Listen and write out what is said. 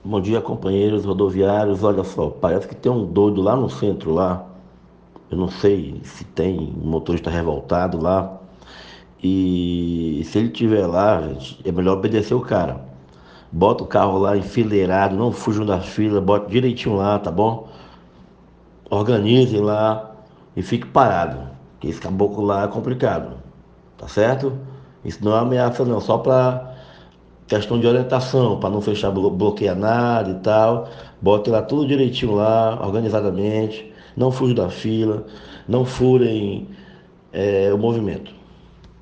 Bom dia, companheiros rodoviários. Olha só, parece que tem um doido lá no centro lá. Eu não sei se tem um motorista revoltado lá. E se ele tiver lá, gente, é melhor obedecer o cara. Bota o carro lá enfileirado, não fujam da fila, bota direitinho lá, tá bom? Organizem lá e fique parado. Que esse caboclo lá é complicado, tá certo? Isso não é ameaça não, só para questão de orientação, para não fechar, bloquear nada e tal. Bote lá tudo direitinho lá, organizadamente. Não fuja da fila, não furem o movimento.